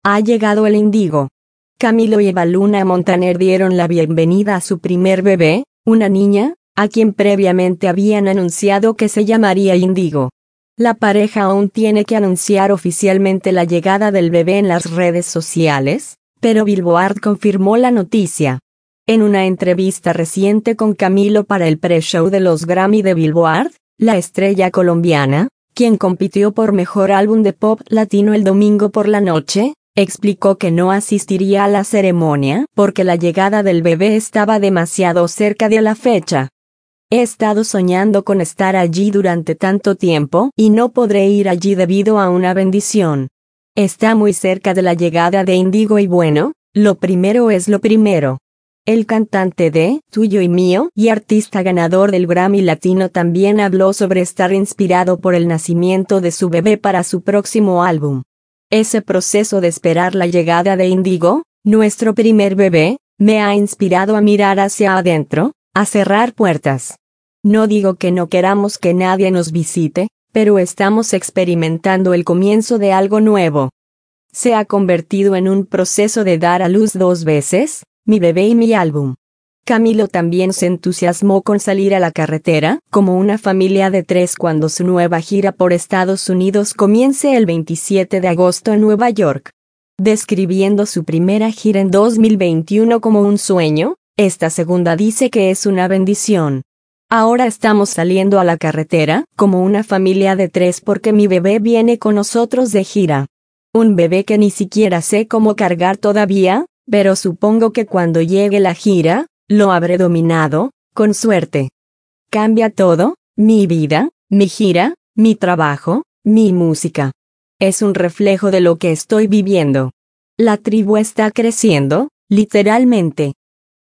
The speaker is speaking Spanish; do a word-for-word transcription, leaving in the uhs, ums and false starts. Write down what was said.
Ha llegado el Índigo. Camilo y Evaluna Montaner dieron la bienvenida a su primer bebé, una niña, a quien previamente habían anunciado que se llamaría Índigo. La pareja aún tiene que anunciar oficialmente la llegada del bebé en las redes sociales, pero Billboard confirmó la noticia. En una entrevista reciente con Camilo para el pre-show de los Grammy de Billboard, la estrella colombiana, quien compitió por Mejor Álbum de Pop Latino el domingo por la noche, explicó que no asistiría a la ceremonia porque la llegada del bebé estaba demasiado cerca de la fecha. He estado soñando con estar allí durante tanto tiempo y no podré ir allí debido a una bendición. Está muy cerca de la llegada de Índigo y bueno, lo primero es lo primero. El cantante de Tuyo y Mío y artista ganador del Grammy Latino también habló sobre estar inspirado por el nacimiento de su bebé para su próximo álbum. Ese proceso de esperar la llegada de Índigo, nuestro primer bebé, me ha inspirado a mirar hacia adentro, a cerrar puertas. No digo que no queramos que nadie nos visite, pero estamos experimentando el comienzo de algo nuevo. Se ha convertido en un proceso de dar a luz dos veces, mi bebé y mi álbum. Camilo también se entusiasmó con salir a la carretera, como una familia de tres cuando su nueva gira por Estados Unidos comience el veintisiete de agosto en Nueva York. Describiendo su primera gira en dos mil veintiuno como un sueño, esta segunda dice que es una bendición. Ahora estamos saliendo a la carretera, como una familia de tres porque mi bebé viene con nosotros de gira. Un bebé que ni siquiera sé cómo cargar todavía, pero supongo que cuando llegue la gira, lo habré dominado, con suerte. Cambia todo, mi vida, mi gira, mi trabajo, mi música. Es un reflejo de lo que estoy viviendo. La tribu está creciendo, literalmente.